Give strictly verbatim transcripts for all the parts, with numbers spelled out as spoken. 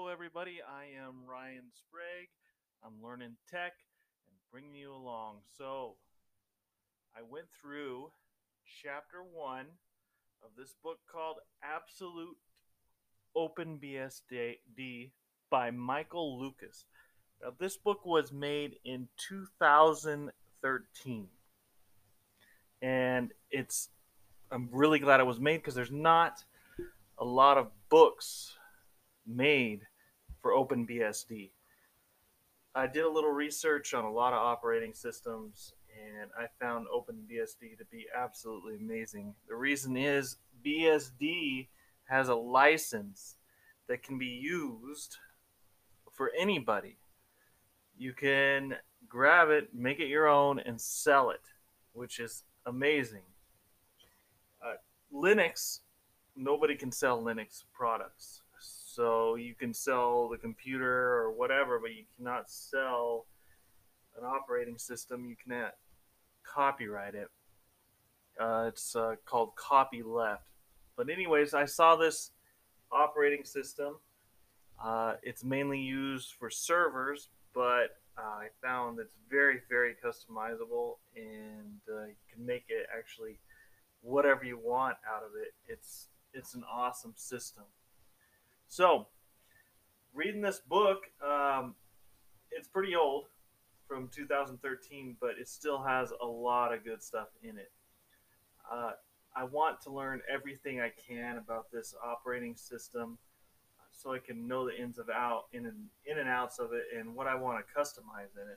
everybody. I am Ryan Sprague. I'm learning tech and bringing you along. So, I went through chapter one of this book called Absolute OpenBSD by Michael Lucas. Now, this book was made in two thousand thirteen, and it's I'm really glad it was made because there's not a lot of books made for OpenBSD. I did a little research on a lot of operating systems and I found OpenBSD to be absolutely amazing. The reason is B S D has a license that can be used for anybody. You can grab it, make it your own, and sell it, which is amazing. Uh, Linux, nobody can sell Linux products. So you can sell the computer or whatever, but you cannot sell an operating system. You cannot copyright it. Uh, it's uh, called copyleft. But anyways, I saw this operating system. Uh, it's mainly used for servers, but uh, I found it's very, very customizable, and uh, you can make it actually whatever you want out of it. It's it's an awesome system. So, reading this book, um, it's pretty old, from two thousand thirteen, but it still has a lot of good stuff in it. Uh, I want to learn everything I can about this operating system so I can know the ins of out in and in and outs of it and what I want to customize in it.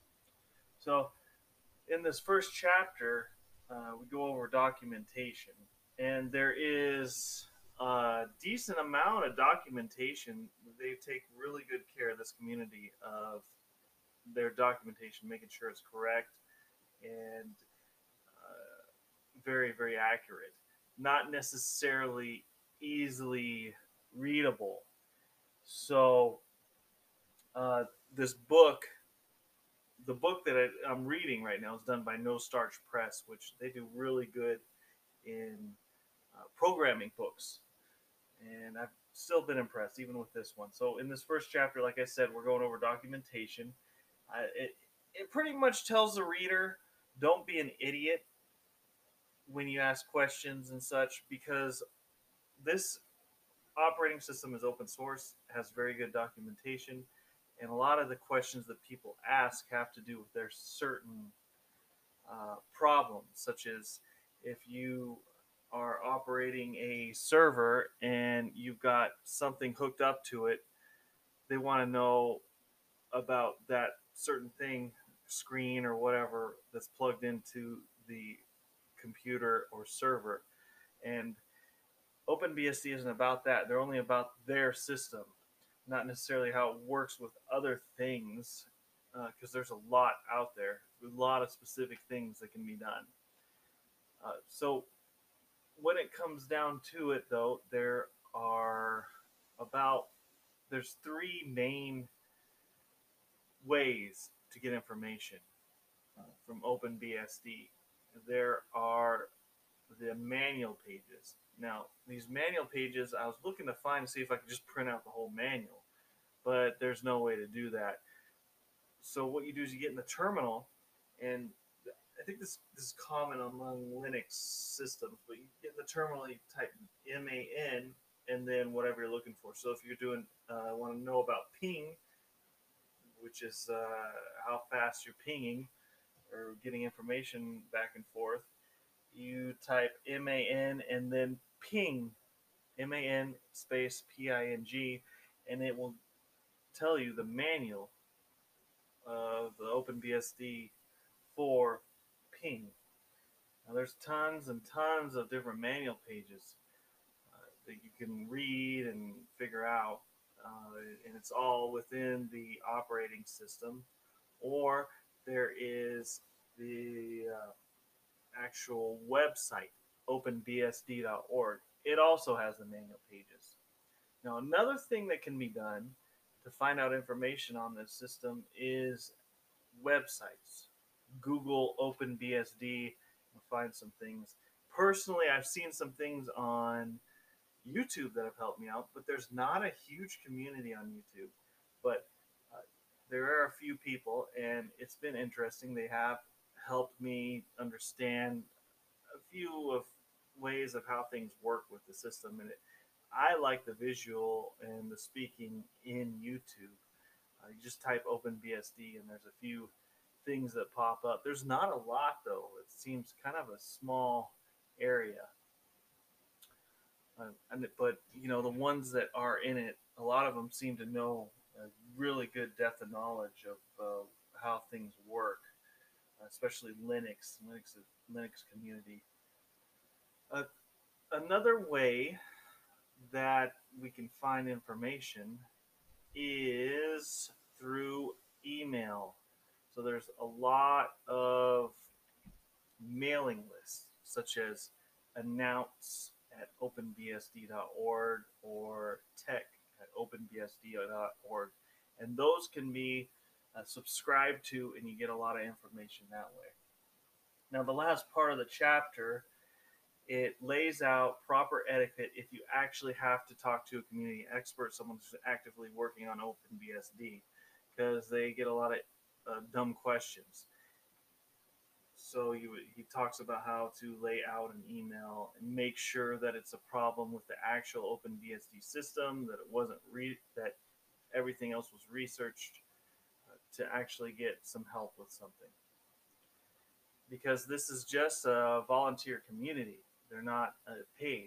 So in this first chapter, uh, we go over documentation, and there is a decent amount of documentation. They take really good care of this community of their documentation, making sure it's correct and uh, very, very accurate. Not necessarily easily readable. So, uh, this book, the book that I, I'm reading right now, is done by No Starch Press, which they do really good in uh, programming books. And I've still been impressed, even with this one. So, in this first chapter, like I said, we're going over documentation. Uh, it, it pretty much tells the reader, don't be an idiot when you ask questions and such, because this operating system is open source, has very good documentation, and a lot of the questions that people ask have to do with their certain uh, problems, such as if you are operating a server and you've got something hooked up to it, they want to know about that certain thing, screen or whatever, that's plugged into the computer or server. And OpenBSD isn't about that. They're only about their system, not necessarily how it works with other things, because uh, there's a lot out there, a lot of specific things that can be done. Uh, so when it comes down to it, though, there are about there's three main ways to get information uh, from OpenBSD. There are the manual pages. Now, these manual pages, I was looking to find to see if I could just print out the whole manual, but there's no way to do that. So what you do is you get in the terminal, and I think this, this is common among Linux systems, but you get in the terminal, you type M A N, and then whatever you're looking for. So if you're doing, uh, want to know about ping, which is uh, how fast you're pinging or getting information back and forth, you type M A N and then ping, M A N space P I N G, and it will tell you the manual of the OpenBSD for ping. Now, there's tons and tons of different manual pages uh, that you can read and figure out, uh, and it's all within the operating system. Or there is the uh, actual website, open B S D dot org. It also has the manual pages. Now, another thing that can be done to find out information on this system is websites. Google OpenBSD and find some things. Personally, I've seen some things on YouTube that have helped me out, but there's not a huge community on YouTube. But uh, there are a few people, and it's been interesting. They have helped me understand a few of ways of how things work with the system, and it, I like the visual and the speaking in YouTube. Uh, you just type OpenBSD, and there's a few things that pop up. There's not a lot though. It seems kind of a small area. Uh, and but you know the ones that are in it, a lot of them seem to know a really good depth of knowledge of uh, how things work, especially Linux, Linux, Linux community. Uh, Another way that we can find information is through email. So there's a lot of mailing lists, such as announce at openbsd dot org or tech at openbsd dot org. And those can be uh, subscribed to, and you get a lot of information that way. Now, the last part of the chapter, it lays out proper etiquette if you actually have to talk to a community expert, someone who's actively working on OpenBSD, because they get a lot of uh, dumb questions. So he, he talks about how to lay out an email and make sure that it's a problem with the actual OpenBSD system, that it wasn't re- that everything else was researched uh, to actually get some help with something. Because this is just a volunteer community, they're not uh, paid.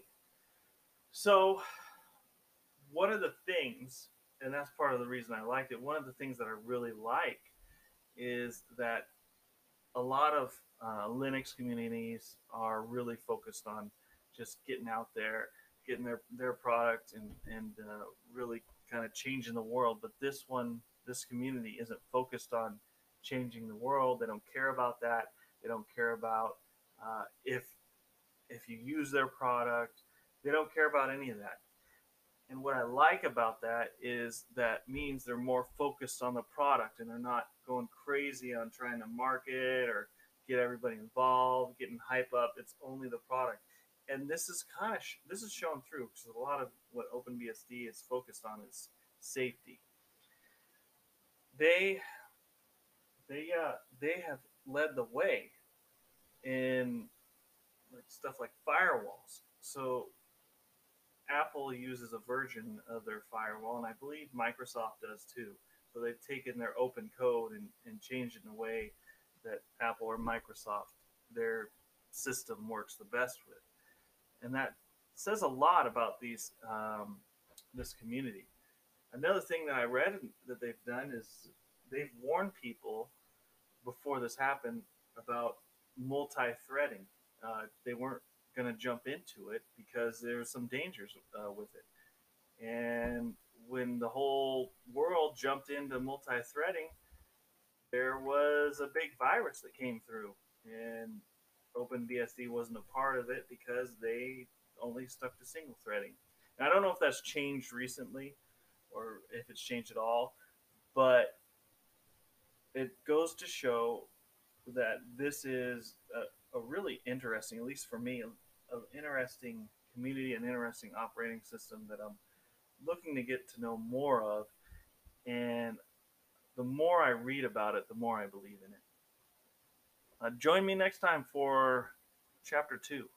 So one of the things, and that's part of the reason I liked it, one of the things that I really like is that a lot of uh, Linux communities are really focused on just getting out there, getting their, their product and, and uh, really kind of changing the world. But this one, this community isn't focused on changing the world. They don't care about that. They don't care about uh, if if you use their product. They don't care about any of that. And what I like about that is that means they're more focused on the product, and they're not going crazy on trying to market or get everybody involved, getting hype up. It's only the product. And this is kind of sh- this is shown through because a lot of what OpenBSD is focused on is safety. They they uh, they have led the way in like stuff like firewalls. So Apple uses a version of their firewall, and I believe Microsoft does too. So they've taken their open code and, and changed it in a way that Apple or Microsoft, their system works the best with. And that says a lot about these um, this community. Another thing that I read that they've done is they've warned people before this happened about multi-threading. Uh, they weren't going to jump into it because there were some dangers uh, with it. And when the whole world jumped into multi-threading, there was a big virus that came through, and OpenBSD wasn't a part of it because they only stuck to single threading. And I don't know if that's changed recently or if it's changed at all, but it goes to show that this is a, a really interesting, at least for me, an interesting community, an interesting operating system that I'm looking to get to know more of. And the more I read about it, the more I believe in it. Uh, join me next time for chapter two.